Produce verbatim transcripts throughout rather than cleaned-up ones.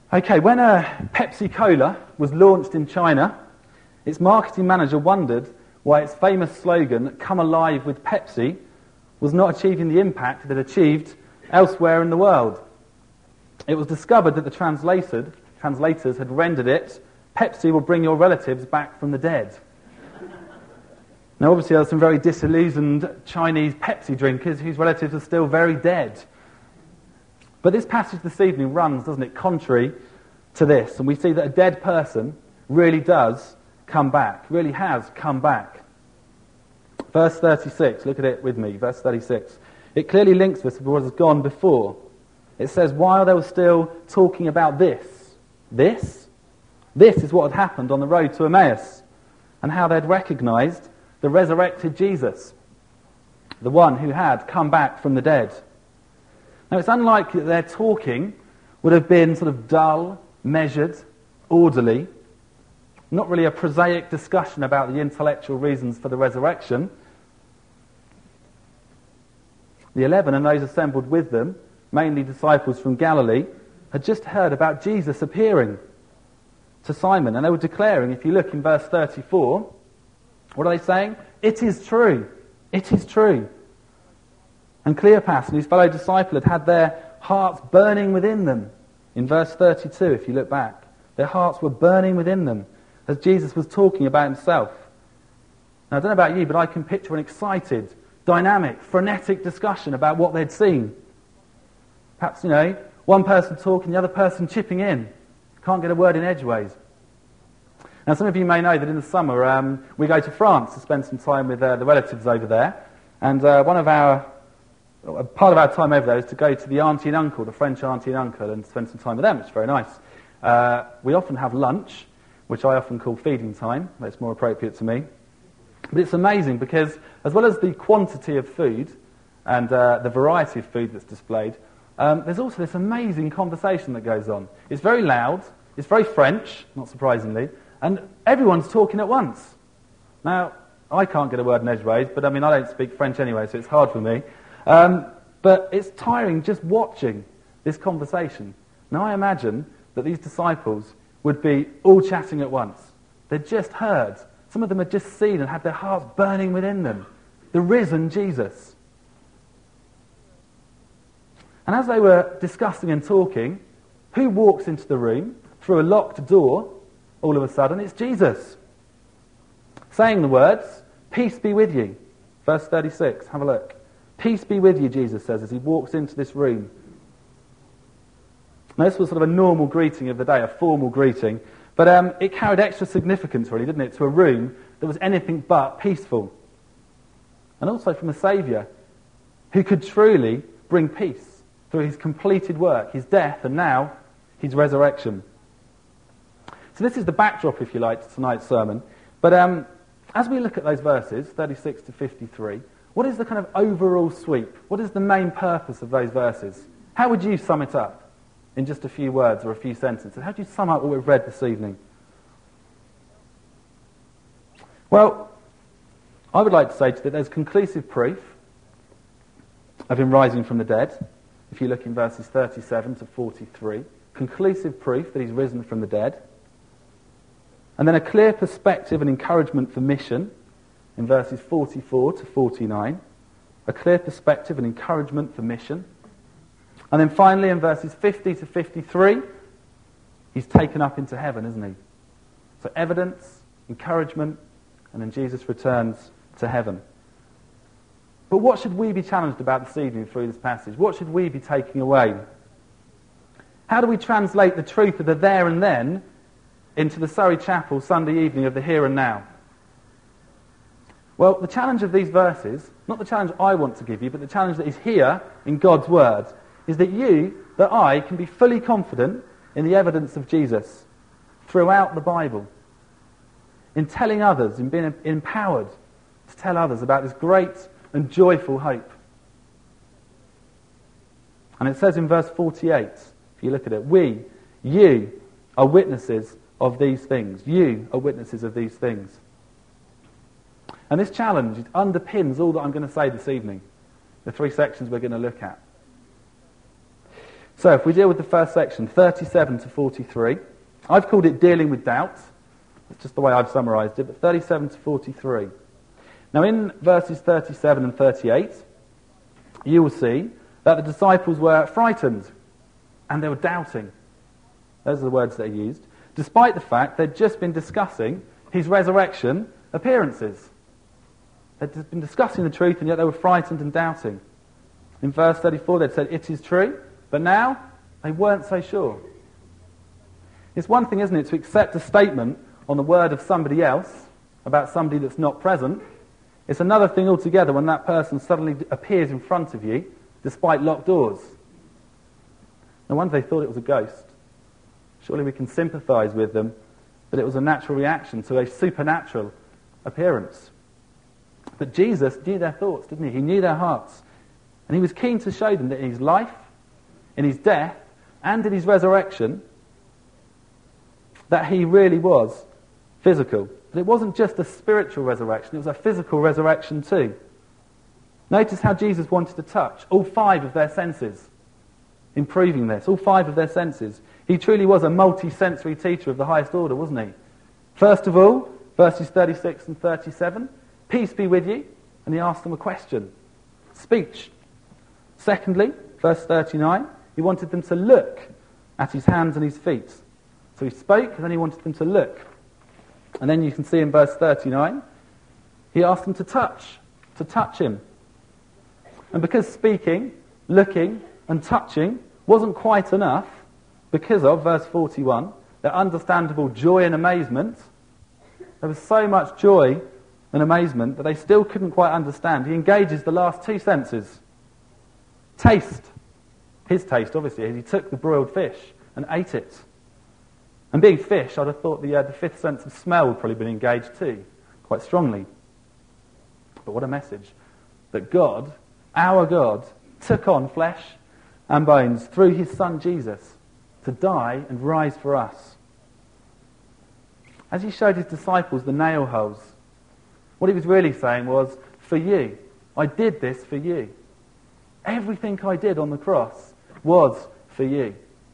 Okay, when uh, Pepsi Cola was launched in China, its marketing manager wondered why its famous slogan, "Come alive with Pepsi," was not achieving the impact it had achieved elsewhere in the world. It was discovered that the translated, translators had rendered it, "Pepsi will bring your relatives back from the dead." Now obviously there are some very disillusioned Chinese Pepsi drinkers whose relatives are still very dead. But this passage this evening runs, doesn't it, contrary to this. And we see that a dead person really does come back, really has come back. Verse thirty-six, look at it with me, verse thirty-six. It clearly links this with what has gone before. It says, while they were still talking about this, this, this is what had happened on the road to Emmaus, and how they'd recognised the resurrected Jesus, the one who had come back from the dead. Now, it's unlikely that their talking would have been sort of dull, measured, orderly, not really a prosaic discussion about the intellectual reasons for the resurrection. The eleven and those assembled with them, mainly disciples from Galilee, had just heard about Jesus appearing to Simon, and they were declaring, if you look in verse thirty-four, what are they saying? It is true. It is true. And Cleopas and his fellow disciple had had their hearts burning within them. In verse thirty-two, if you look back, their hearts were burning within them as Jesus was talking about himself. Now, I don't know about you, but I can picture an excited, dynamic, frenetic discussion about what they'd seen. Perhaps, you know, one person talking, the other person chipping in. Can't get a word in edgeways. Now, some of you may know that in the summer um, we go to France to spend some time with uh, the relatives over there. And uh, one of our, uh, part of our time over there is to go to the auntie and uncle, the French auntie and uncle, and spend some time with them, which is very nice. Uh, we often have lunch, which I often call feeding time. That's more appropriate to me. But it's amazing because as well as the quantity of food and uh, the variety of food that's displayed, um, there's also this amazing conversation that goes on. It's very loud, it's very French, not surprisingly, and everyone's talking at once. Now, I can't get a word in edgeways, but I mean, I don't speak French anyway, so it's hard for me. Um, but it's tiring just watching this conversation. Now, I imagine that these disciples would be all chatting at once. They'd just heard. Some of them had just seen and had their hearts burning within them. The risen Jesus. And as they were discussing and talking, who walks into the room through a locked door? All of a sudden, it's Jesus. Saying the words, "Peace be with you." Verse thirty-six, have a look. "Peace be with you," Jesus says, as he walks into this room. Now, this was sort of a normal greeting of the day, a formal greeting, but um, it carried extra significance, really, didn't it, to a room that was anything but peaceful. And also from a Saviour who could truly bring peace through his completed work, his death, and now his resurrection. So this is the backdrop, if you like, to tonight's sermon. But um, as we look at those verses, thirty-six to fifty-three, what is the kind of overall sweep? What is the main purpose of those verses? How would you sum it up in just a few words or a few sentences? How do you sum up what we've read this evening? Well, I would like to say to you that there's conclusive proof of him rising from the dead. If you look in verses thirty-seven to forty-three, conclusive proof that he's risen from the dead. And then a clear perspective and encouragement for mission in verses forty-four to forty-nine. A clear perspective and encouragement for mission. And then finally in verses fifty to fifty-three, he's taken up into heaven, isn't he? So evidence, encouragement, and then Jesus returns to heaven. But what should we be challenged about this evening through this passage? What should we be taking away? How do we translate the truth of the there and then into the Surrey Chapel Sunday evening of the here and now? Well, the challenge of these verses, not the challenge I want to give you, but the challenge that is here in God's Word, is that you, that I, can be fully confident in the evidence of Jesus throughout the Bible, in telling others, in being empowered to tell others about this great and joyful hope. And it says in verse forty-eight, if you look at it, we, you, are witnesses of these things. You are witnesses of these things. And this challenge, it underpins all that I'm going to say this evening, the three sections we're going to look at. So if we deal with the first section, thirty-seven to forty-three, I've called it dealing with doubt. That's just the way I've summarised it, but thirty-seven to forty-three. Now in verses thirty-seven and thirty-eight, you will see that the disciples were frightened and they were doubting. Those are the words that are used. Despite the fact they'd just been discussing his resurrection appearances. They'd been discussing the truth and yet they were frightened and doubting. In verse thirty-four they'd said, "It is true," but now they weren't so sure. It's one thing, isn't it, to accept a statement on the word of somebody else about somebody that's not present. It's another thing altogether when that person suddenly appears in front of you despite locked doors. No wonder they thought it was a ghost. Surely we can sympathise with them, but it was a natural reaction to a supernatural appearance. But Jesus knew their thoughts, didn't he? He knew their hearts. And he was keen to show them that in his life, in his death, and in his resurrection, that he really was physical. But it wasn't just a spiritual resurrection, it was a physical resurrection too. Notice how Jesus wanted to touch all five of their senses in proving this, all five of their senses. He truly was a multi-sensory teacher of the highest order, wasn't he? First of all, verses thirty-six and thirty-seven, "Peace be with you," and he asked them a question. Speech. Secondly, verse thirty-nine, he wanted them to look at his hands and his feet. So he spoke, and then he wanted them to look. And then you can see in verse thirty-nine, he asked them to touch, to touch him. And because speaking, looking, and touching wasn't quite enough, because of, verse forty-one, their understandable joy and amazement, there was so much joy and amazement that they still couldn't quite understand. He engages the last two senses. Taste. His taste, obviously, as he took the broiled fish and ate it. And being fish, I'd have thought the, uh, the fifth sense of smell would probably been engaged too, quite strongly. But what a message. That God, our God, took on flesh and bones through his Son Jesus to die and rise for us. As he showed his disciples the nail holes, what he was really saying was, for you, I did this for you. Everything I did on the cross was for you.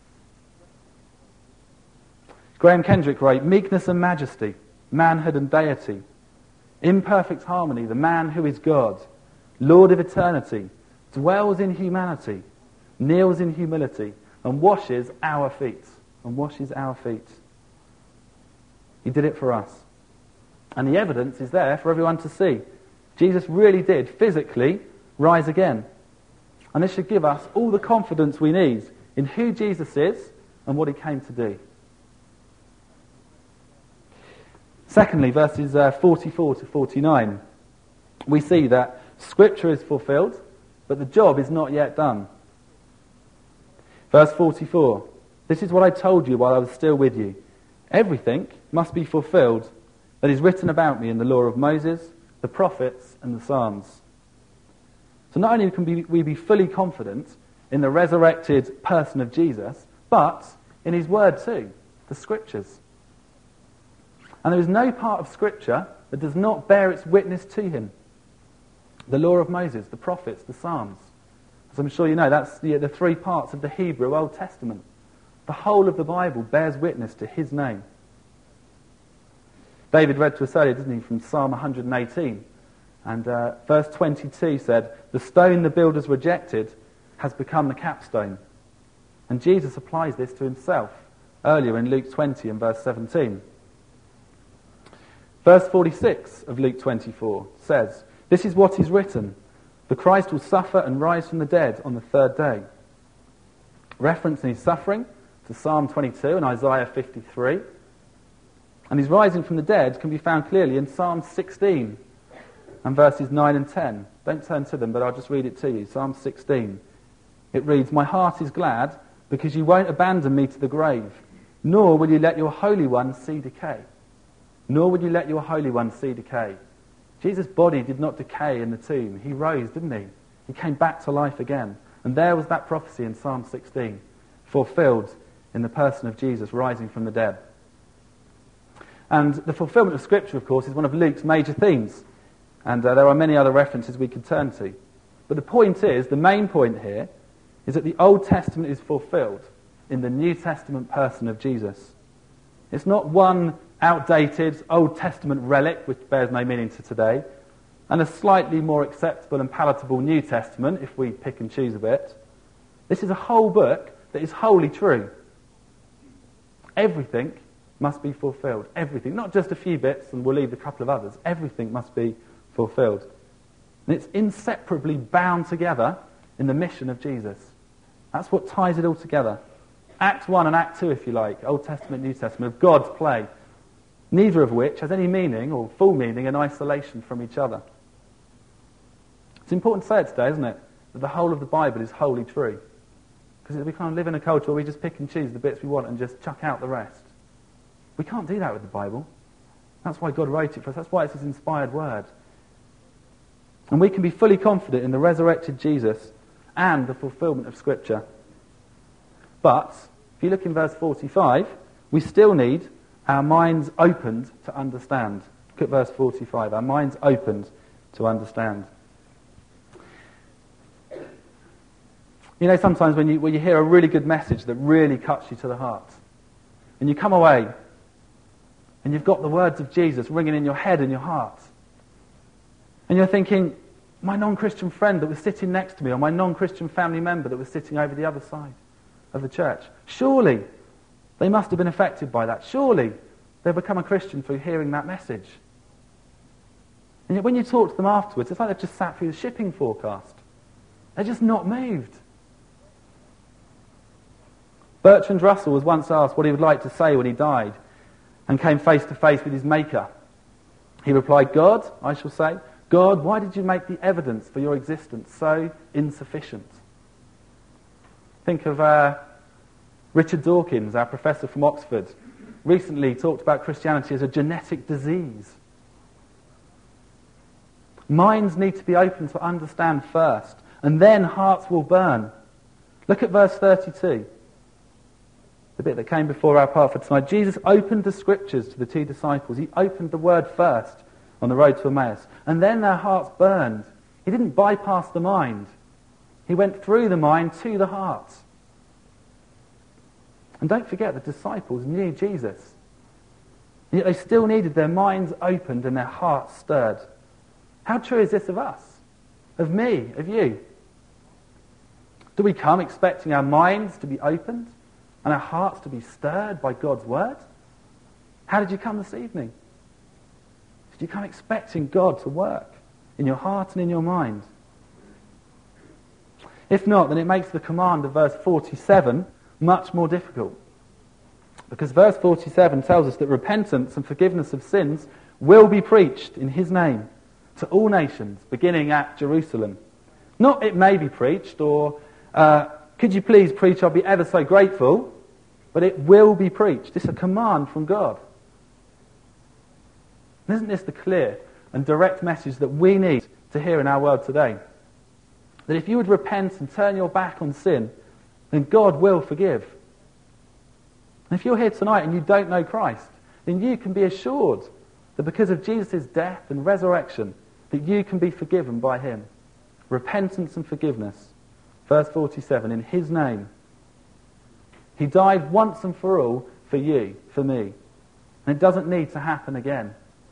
Graham Kendrick wrote, "Meekness and majesty, manhood and deity, imperfect harmony, the man who is God, Lord of eternity, dwells in humanity, kneels in humility, and washes our feet." And washes our feet. He did it for us. And the evidence is there for everyone to see. Jesus really did physically rise again. And this should give us all the confidence we need in who Jesus is and what he came to do. Secondly, verses uh, forty-four to forty-nine, we see that Scripture is fulfilled, but the job is not yet done. Verse forty-four, "This is what I told you while I was still with you. Everything must be fulfilled that is written about me in the law of Moses, the prophets, and the Psalms." So not only can we be fully confident in the resurrected person of Jesus, but in his word too, the Scriptures. And there is no part of Scripture that does not bear its witness to him. The law of Moses, the prophets, the Psalms. As I'm sure you know, that's the, the three parts of the Hebrew Old Testament. The whole of the Bible bears witness to his name. David read to us earlier, didn't he, from Psalm one hundred eighteen. And uh, verse twenty-two said, "The stone the builders rejected has become the capstone." And Jesus applies this to himself earlier in Luke twenty and verse seventeen. Verse forty-six of Luke twenty-four says, "This is what is written, the Christ will suffer and rise from the dead on the third day." Referencing his suffering to Psalm twenty-two and Isaiah fifty-three. And his rising from the dead can be found clearly in Psalm sixteen and verses nine and ten. Don't turn to them, but I'll just read it to you. Psalm sixteen. It reads, "My heart is glad because you won't abandon me to the grave, nor will you let your Holy One see decay." Nor will you let your Holy One see decay. Jesus' body did not decay in the tomb. He rose, didn't he? He came back to life again. And there was that prophecy in Psalm sixteen, fulfilled in the person of Jesus rising from the dead. And the fulfillment of Scripture, of course, is one of Luke's major themes. And uh, there are many other references we could turn to. But the point is, the main point here, is that the Old Testament is fulfilled in the New Testament person of Jesus. It's not one outdated Old Testament relic which bears no meaning to today, and a slightly more acceptable and palatable New Testament, if we pick and choose a bit. This is a whole book that is wholly true. Everything must be fulfilled. Everything. Not just a few bits, and we'll leave a couple of others. Everything must be fulfilled. And it's inseparably bound together in the mission of Jesus. That's what ties it all together. Act one and Act two, if you like, Old Testament, New Testament, of God's play, neither of which has any meaning or full meaning in isolation from each other. It's important to say it today, isn't it, that the whole of the Bible is wholly true. Because we can't live in a culture where we just pick and choose the bits we want and just chuck out the rest. We can't do that with the Bible. That's why God wrote it for us. That's why it's His inspired word. And we can be fully confident in the resurrected Jesus and the fulfillment of Scripture. But, if you look in verse forty-five, we still need our minds opened to understand. Look at verse forty-five. Our minds opened to understand. You know, sometimes when you, when you hear a really good message that really cuts you to the heart, and you come away, and you've got the words of Jesus ringing in your head and your heart, and you're thinking, my non-Christian friend that was sitting next to me, or my non-Christian family member that was sitting over the other side of the church, surely they must have been affected by that. Surely they've become a Christian through hearing that message. And yet when you talk to them afterwards, it's like they've just sat through the shipping forecast. They're just not moved. Bertrand Russell was once asked what he would like to say when he died and came face to face with his Maker. He replied, God, I shall say, God, why did you make the evidence for your existence so insufficient? Think of uh, Richard Dawkins, our professor from Oxford, recently talked about Christianity as a genetic disease. Minds need to be open to understand first, and then hearts will burn. Look at verse thirty-two. The bit that came before our part for tonight. Jesus opened the Scriptures to the two disciples. He opened the Word first on the road to Emmaus. And then their hearts burned. He didn't bypass the mind. He went through the mind to the heart. And don't forget, the disciples knew Jesus. And yet they still needed their minds opened and their hearts stirred. How true is this of us? Of me? Of you? Do we come expecting our minds to be opened and our hearts to be stirred by God's word? How did you come this evening? Did you come expecting God to work in your heart and in your mind? If not, then it makes the command of verse forty-seven much more difficult. Because verse forty-seven tells us that repentance and forgiveness of sins will be preached in His name to all nations, beginning at Jerusalem. Not it may be preached, or uh, could you please preach, I'll be ever so grateful, but it will be preached. It's a command from God. And isn't this the clear and direct message that we need to hear in our world today? That if you would repent and turn your back on sin, then God will forgive. And if you're here tonight and you don't know Christ, then you can be assured that because of Jesus' death and resurrection, that you can be forgiven by Him. Repentance and forgiveness. Verse forty-seven, in His name. He died once and for all for you, for me. And it doesn't need to happen again.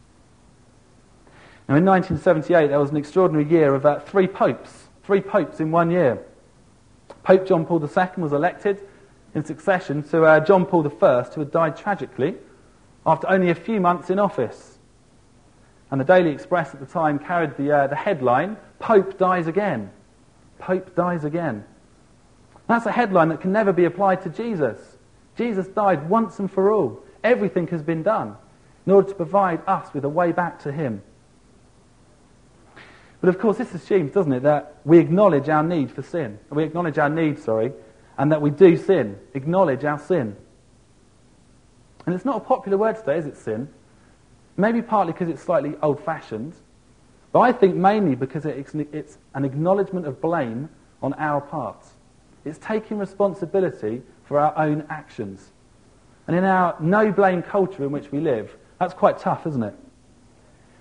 Now in nineteen seventy-eight there was an extraordinary year of uh, three popes. Three popes in one year. Pope John Paul the Second was elected in succession to uh, John Paul the First, who had died tragically after only a few months in office. And the Daily Express at the time carried the, uh, the headline, Pope dies again. Pope dies again. That's a headline that can never be applied to Jesus. Jesus died once and for all. Everything has been done in order to provide us with a way back to Him. But of course this assumes, doesn't it, that we acknowledge our need for sin. We acknowledge our need, sorry, and that we do sin. Acknowledge our sin. And it's not a popular word today, is it, sin? Maybe partly because it's slightly old-fashioned, but I think mainly because it's an acknowledgement of blame on our part. It's taking responsibility for our own actions. And in our no-blame culture in which we live, that's quite tough, isn't it?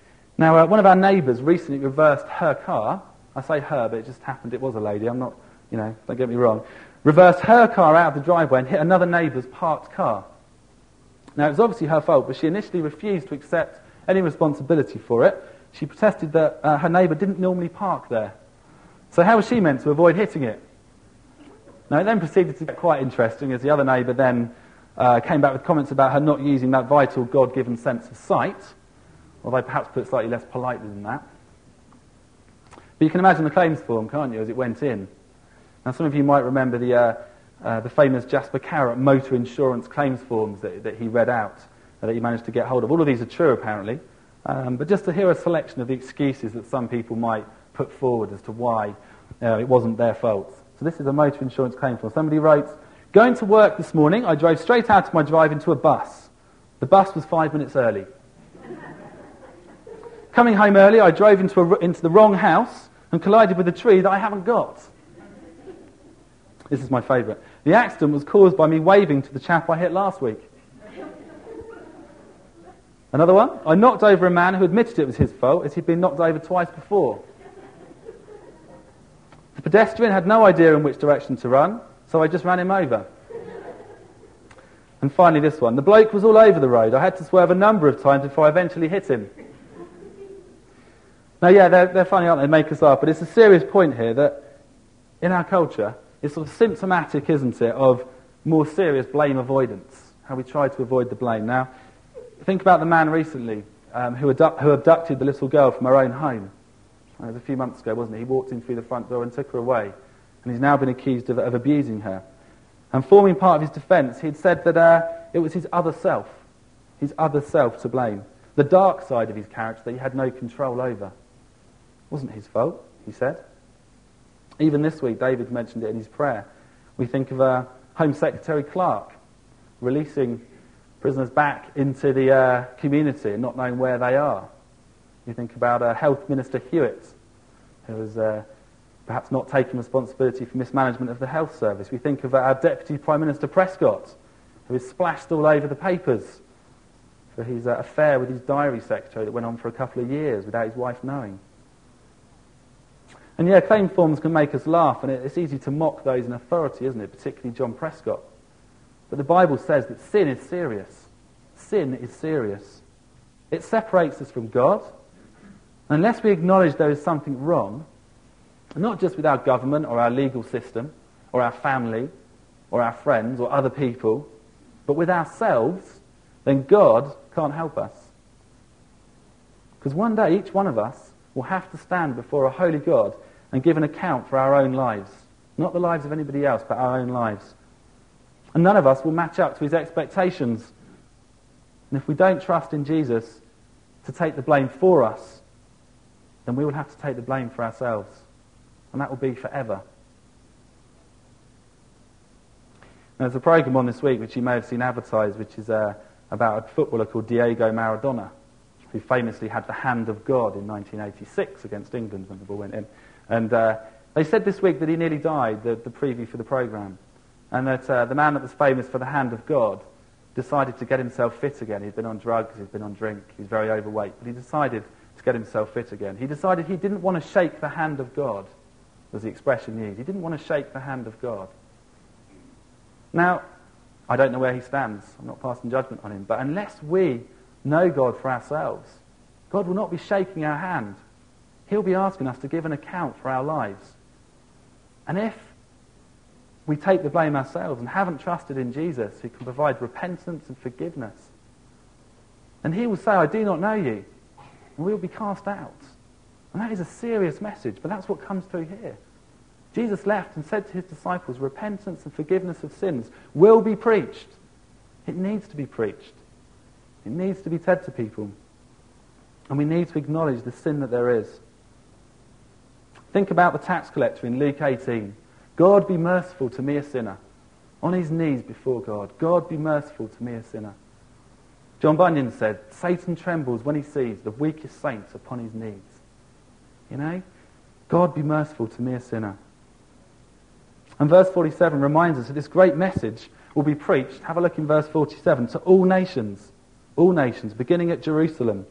Now, uh, one of our neighbours recently reversed her car. I say her, but it just happened it was a lady. I'm not you know, don't get me wrong, reversed her car out of the driveway and hit another neighbour's parked car. Now, it was obviously her fault, but she initially refused to accept any responsibility for it. She protested that uh, her neighbour didn't normally park there. So how was she meant to avoid hitting it? Now, it then proceeded to get quite interesting as the other neighbour then uh, came back with comments about her not using that vital God-given sense of sight, although perhaps put slightly less politely than that. But you can imagine the claims form, can't you, as it went in. Now, some of you might remember the uh, uh, the famous Jasper Carrott motor insurance claims forms that, that he read out, uh, that he managed to get hold of. All of these are true, apparently. Um, but just to hear a selection of the excuses that some people might put forward as to why uh, it wasn't their fault. So this is a motor insurance claim form. Somebody wrote, "Going to work this morning, I drove straight out of my drive into a bus. The bus was five minutes early. Coming home early, I drove into, a, into the wrong house and collided with a tree that I haven't got." This is my favourite. "The accident was caused by me waving to the chap I hit last week." Another one. "I knocked over a man who admitted it was his fault as he'd been knocked over twice before. The pedestrian had no idea in which direction to run, so I just ran him over." And finally this one. "The bloke was all over the road. I had to swerve a number of times before I eventually hit him." Now, yeah, they're, they're funny, aren't they? They make us laugh. But it's a serious point here that in our culture, it's sort of symptomatic, isn't it, of more serious blame avoidance, how we try to avoid the blame. Now, think about the man recently um, who, abdu- who abducted the little girl from her own home. It was a few months ago, wasn't it? He walked in through the front door and took her away. And he's now been accused of, of abusing her. And forming part of his defence, he'd said that uh, it was his other self, his other self to blame. The dark side of his character that he had no control over. It wasn't his fault, he said. Even this week, David mentioned it in his prayer. We think of uh, Home Secretary Clark releasing prisoners back into the uh, community and not knowing where they are. You think about uh, Health Minister Hewitt, who was uh, perhaps not taking responsibility for mismanagement of the health service. We think of uh, our Deputy Prime Minister Prescott, who is splashed all over the papers for his uh, affair with his diary secretary that went on for a couple of years without his wife knowing. And yeah, claim forms can make us laugh, and it's easy to mock those in authority, isn't it? Particularly John Prescott. But the Bible says that sin is serious. Sin is serious. It separates us from God. Unless we acknowledge there is something wrong, not just with our government or our legal system, or our family, or our friends, or other people, but with ourselves, then God can't help us. Because one day each one of us will have to stand before a holy God and give an account for our own lives. Not the lives of anybody else, but our own lives. And none of us will match up to his expectations. And if we don't trust in Jesus to take the blame for us, then we will have to take the blame for ourselves. And that will be forever. There's a programme on this week which you may have seen advertised, which is uh, about a footballer called Diego Maradona, who famously had the hand of God in nineteen eighty-six against England when the ball went in. And uh, they said this week that he nearly died, the, the preview for the programme, and that uh, the man that was famous for the hand of God decided to get himself fit again. He'd been on drugs, he'd been on drink, he was very overweight, but he decided to get himself fit again. He decided he didn't want to shake the hand of God, was the expression used. He didn't want to shake the hand of God. Now, I don't know where he stands. I'm not passing judgment on him, but unless we know God for ourselves, God will not be shaking our hand. He'll be asking us to give an account for our lives. And if we take the blame ourselves and haven't trusted in Jesus, who can provide repentance and forgiveness, then he will say, "I do not know you," and we will be cast out. And that is a serious message, but that's what comes through here. Jesus left and said to his disciples, repentance and forgiveness of sins will be preached. It needs to be preached. It needs to be said to people. And we need to acknowledge the sin that there is. Think about the tax collector in Luke eighteen. God be merciful to me, a sinner. On his knees before God. God be merciful to me, a sinner. John Bunyan said, Satan trembles when he sees the weakest saints upon his knees. You know? God be merciful to me, a sinner. And verse forty-seven reminds us that this great message will be preached, have a look in verse forty-seven, to all nations. All nations, beginning at Jerusalem.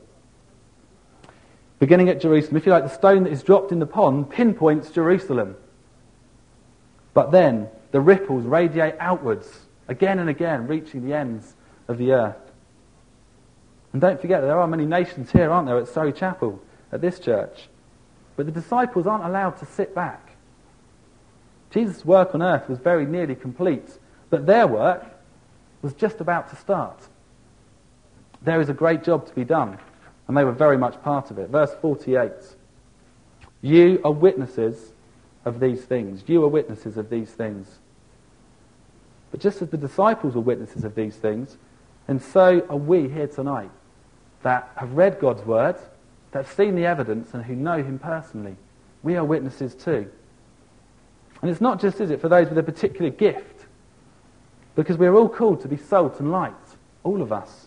Beginning at Jerusalem. If you like, the stone that is dropped in the pond pinpoints Jerusalem. But then the ripples radiate outwards, again and again, reaching the ends of the earth. And don't forget that there are many nations here, aren't there, at Surrey Chapel, at this church. But the disciples aren't allowed to sit back. Jesus' work on earth was very nearly complete, but their work was just about to start. There is a great job to be done, and they were very much part of it. Verse forty-eight. You are witnesses of these things. You are witnesses of these things. But just as the disciples were witnesses of these things, and so are we here tonight, that have read God's word, that have seen the evidence, and who know him personally. We are witnesses too. And it's not just, is it, for those with a particular gift, because we're all called to be salt and light, all of us.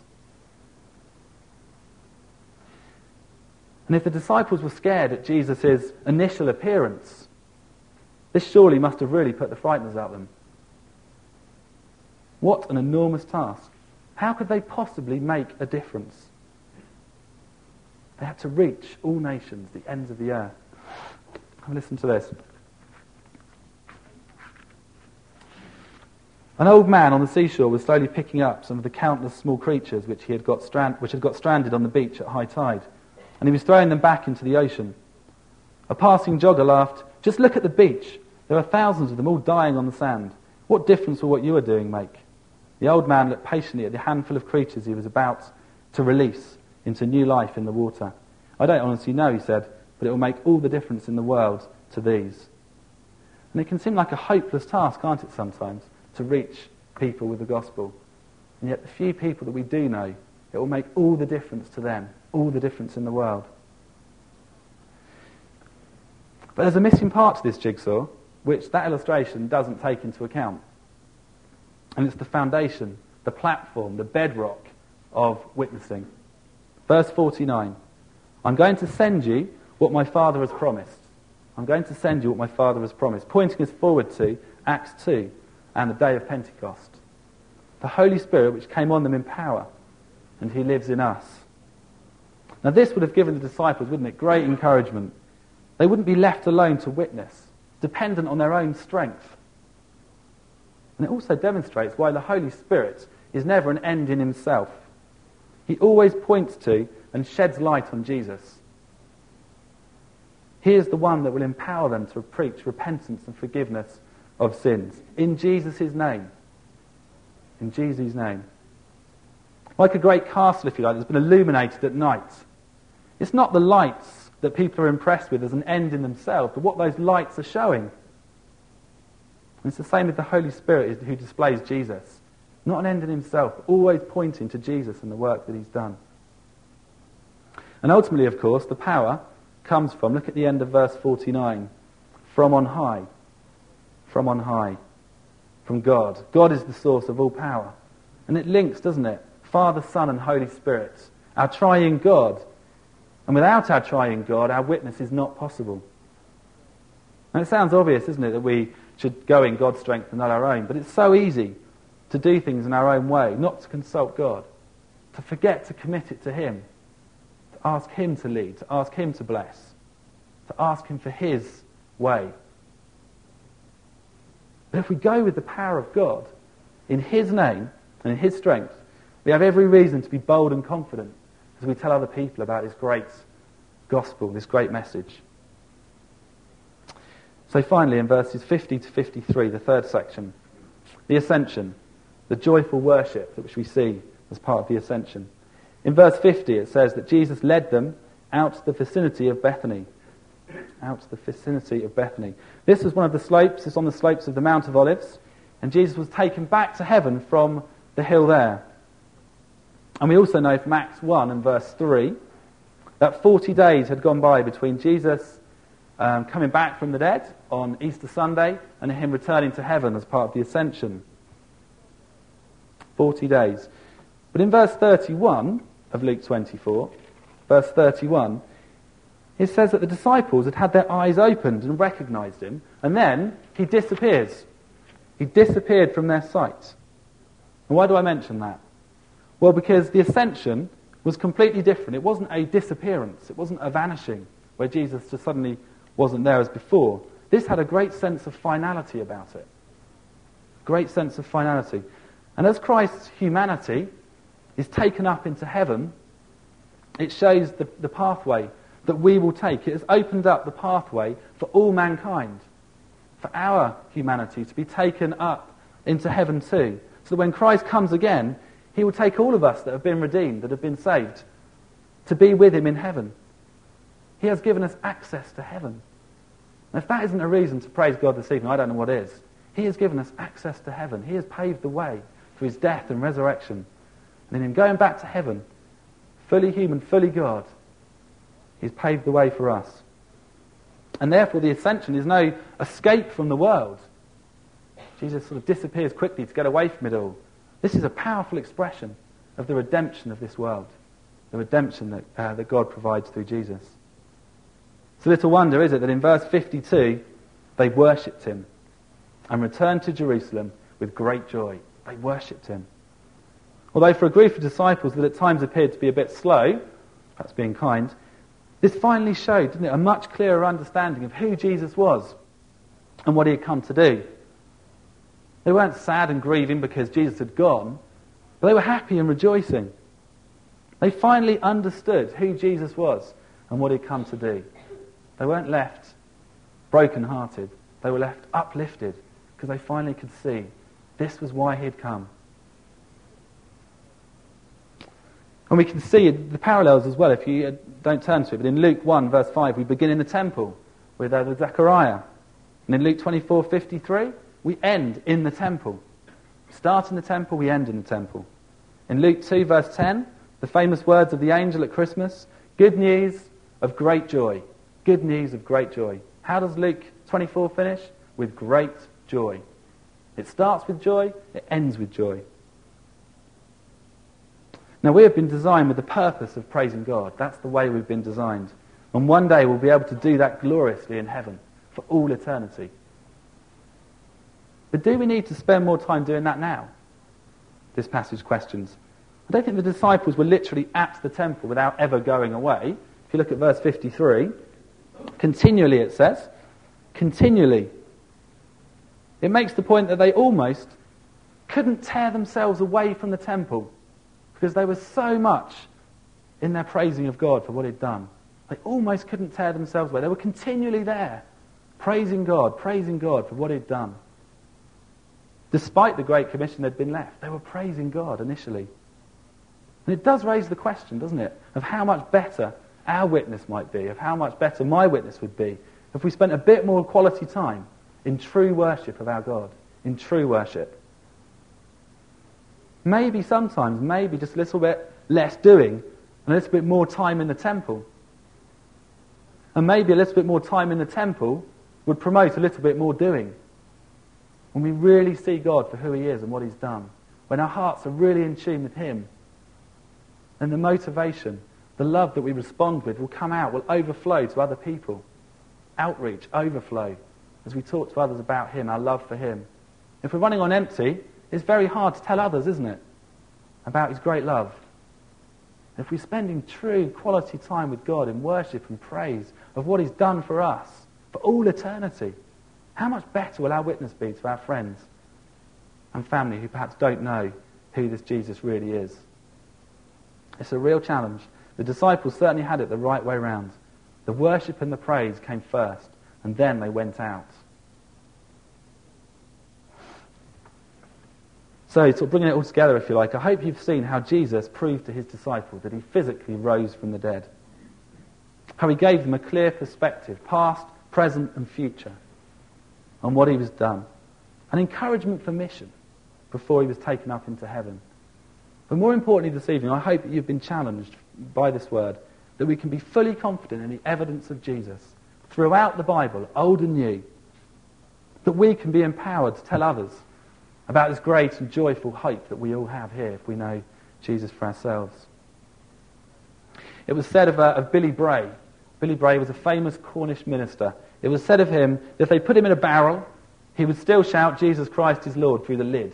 And if the disciples were scared at Jesus' initial appearance, this surely must have really put the frighteners out of them. What an enormous task. How could they possibly make a difference? They had to reach all nations, the ends of the earth. Listen to this. An old man on the seashore was slowly picking up some of the countless small creatures which he had got strand- which had got stranded on the beach at high tide, and he was throwing them back into the ocean. A passing jogger laughed, "Just look at the beach. There are thousands of them all dying on the sand. What difference will what you are doing make?" The old man looked patiently at the handful of creatures he was about to release into new life in the water. "I don't honestly know," he said, "but it will make all the difference in the world to these." And it can seem like a hopeless task, can't it, sometimes, to reach people with the gospel. And yet the few people that we do know, it will make all the difference to them, all the difference in the world. But there's a missing part to this jigsaw, which that illustration doesn't take into account. And it's the foundation, the platform, the bedrock of witnessing. Verse forty-nine. I'm going to send you what my Father has promised. I'm going to send you what my Father has promised, pointing us forward to Acts two and the day of Pentecost. The Holy Spirit which came on them in power, and he lives in us. Now this would have given the disciples, wouldn't it, great encouragement. They wouldn't be left alone to witness, dependent on their own strength. And it also demonstrates why the Holy Spirit is never an end in himself. He always points to and sheds light on Jesus. He is the one that will empower them to preach repentance and forgiveness of sins. In Jesus' name. In Jesus' name. Like a great castle, if you like, that's been illuminated at night. It's not the lights that people are impressed with as an end in themselves, but what those lights are showing. And it's the same with the Holy Spirit who displays Jesus. Not an end in himself, but always pointing to Jesus and the work that he's done. And ultimately, of course, the power comes from, look at the end of verse forty-nine, from on high. From on high. From God. God is the source of all power. And it links, doesn't it? Father, Son and Holy Spirit. Our triune God. And without our triune God, our witness is not possible. And it sounds obvious, isn't it, that we should go in God's strength and not our own. But it's so easy to do things in our own way, not to consult God, to forget to commit it to him, to ask him to lead, to ask him to bless, to ask him for his way. But if we go with the power of God, in his name and in his strength, we have every reason to be bold and confident as we tell other people about this great gospel, this great message. So finally, in verses fifty to fifty-three, the third section, the ascension, the joyful worship which we see as part of the ascension. In verse fifty, it says that Jesus led them out to the vicinity of Bethany. Out to the vicinity of Bethany. This was one of the slopes, it's on the slopes of the Mount of Olives, and Jesus was taken back to heaven from the hill there. And we also know from Acts one and verse three that forty days had gone by between Jesus um, coming back from the dead on Easter Sunday and him returning to heaven as part of the ascension. Forty days. But in verse thirty-one of Luke twenty-four, verse thirty-one, it says that the disciples had had their eyes opened and recognized him, and then he disappears. He disappeared from their sight. And why do I mention that? Well, because the ascension was completely different. It wasn't a disappearance. It wasn't a vanishing where Jesus just suddenly wasn't there as before. This had a great sense of finality about it. Great sense of finality. And as Christ's humanity is taken up into heaven, it shows the, the pathway that we will take. It has opened up the pathway for all mankind, for our humanity to be taken up into heaven too. So that when Christ comes again, he will take all of us that have been redeemed, that have been saved, to be with him in heaven. He has given us access to heaven. And if that isn't a reason to praise God this evening, I don't know what is. He has given us access to heaven. He has paved the way through his death and resurrection. And in him going back to heaven, fully human, fully God, he's paved the way for us. And therefore the ascension is no escape from the world. Jesus sort of disappears quickly to get away from it all. This is a powerful expression of the redemption of this world, the redemption that, uh, that God provides through Jesus. It's little wonder, is it, that in verse fifty-two, they worshipped him and returned to Jerusalem with great joy. They worshipped him. Although for a group of disciples that at times appeared to be a bit slow, perhaps being kind, this finally showed, didn't it, a much clearer understanding of who Jesus was and what he had come to do. They weren't sad and grieving because Jesus had gone, but they were happy and rejoicing. They finally understood who Jesus was and what he had come to do. They weren't left broken-hearted. They were left uplifted because they finally could see this was why he had come. And we can see the parallels as well if you don't turn to it. But in Luke one, verse five, we begin in the temple with, uh, with Zechariah. And in Luke twenty-four fifty-three, we end in the temple. We start in the temple, we end in the temple. In Luke two, verse ten, the famous words of the angel at Christmas, good news of great joy. Good news of great joy. How does Luke twenty-four finish? With great joy. It starts with joy, it ends with joy. Now we have been designed with the purpose of praising God. That's the way we've been designed. And one day we'll be able to do that gloriously in heaven for all eternity. But do we need to spend more time doing that now? This passage questions. I don't think the disciples were literally at the temple without ever going away. If you look at verse fifty-three, continually it says, continually. It makes the point that they almost couldn't tear themselves away from the temple because they were so much in their praising of God for what he'd done. They almost couldn't tear themselves away. They were continually there, praising God, praising God for what he'd done. Despite the Great Commission they'd been left, they were praising God initially. And it does raise the question, doesn't it, of how much better our witness might be, of how much better my witness would be if we spent a bit more quality time in true worship of our God, in true worship. Maybe sometimes, maybe just a little bit less doing and a little bit more time in the temple. And maybe a little bit more time in the temple would promote a little bit more doing. When we really see God for who he is and what he's done, when our hearts are really in tune with him, then the motivation, the love that we respond with will come out, will overflow to other people. Outreach, overflow, as we talk to others about him, our love for him. If we're running on empty, it's very hard to tell others, isn't it, about his great love. If we're spending true quality time with God in worship and praise of what he's done for us, for all eternity, how much better will our witness be to our friends and family who perhaps don't know who this Jesus really is? It's a real challenge. The disciples certainly had it the right way round. The worship and the praise came first, and then they went out. So, sort of bringing it all together, if you like, I hope you've seen how Jesus proved to his disciples that he physically rose from the dead. How he gave them a clear perspective, past, present and future, on what he was done. An encouragement for mission before he was taken up into heaven. But more importantly this evening, I hope that you've been challenged by this word, that we can be fully confident in the evidence of Jesus throughout the Bible, old and new, that we can be empowered to tell others about this great and joyful hope that we all have here if we know Jesus for ourselves. It was said of, uh, of Billy Bray. Billy Bray was a famous Cornish minister. It was said of him that if they put him in a barrel, he would still shout, Jesus Christ is Lord, through the lid.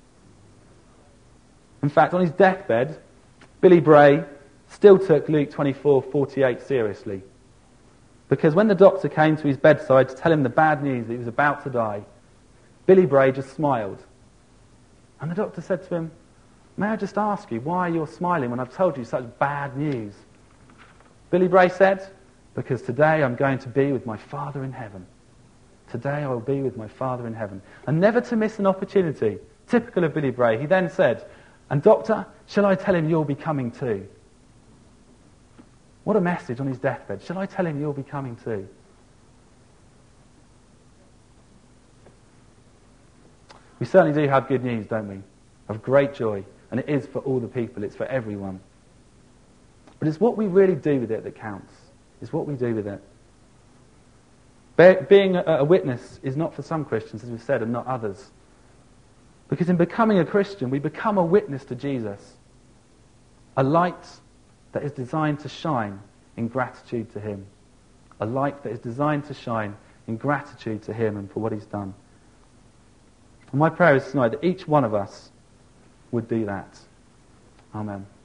In fact, on his deathbed, Billy Bray still took Luke twenty-four forty-eight seriously. Because when the doctor came to his bedside to tell him the bad news that he was about to die, Billy Bray just smiled. And the doctor said to him, "May I just ask you why you're smiling when I've told you such bad news?" Billy Bray said, "Because today I'm going to be with my Father in heaven. Today I will be with my Father in heaven." And never to miss an opportunity, typical of Billy Bray, he then said, "And doctor, shall I tell him you'll be coming too?" What a message on his deathbed. Shall I tell him you'll be coming too? We certainly do have good news, don't we? Of great joy. And it is for all the people. It's for everyone. But it's what we really do with it that counts. It's what we do with it. Be- being a, a witness is not for some Christians, as we've said, and not others. Because in becoming a Christian, we become a witness to Jesus. A light that is designed to shine in gratitude to him. A light that is designed to shine in gratitude to him and for what he's done. And my prayer is tonight that each one of us would do that. Amen.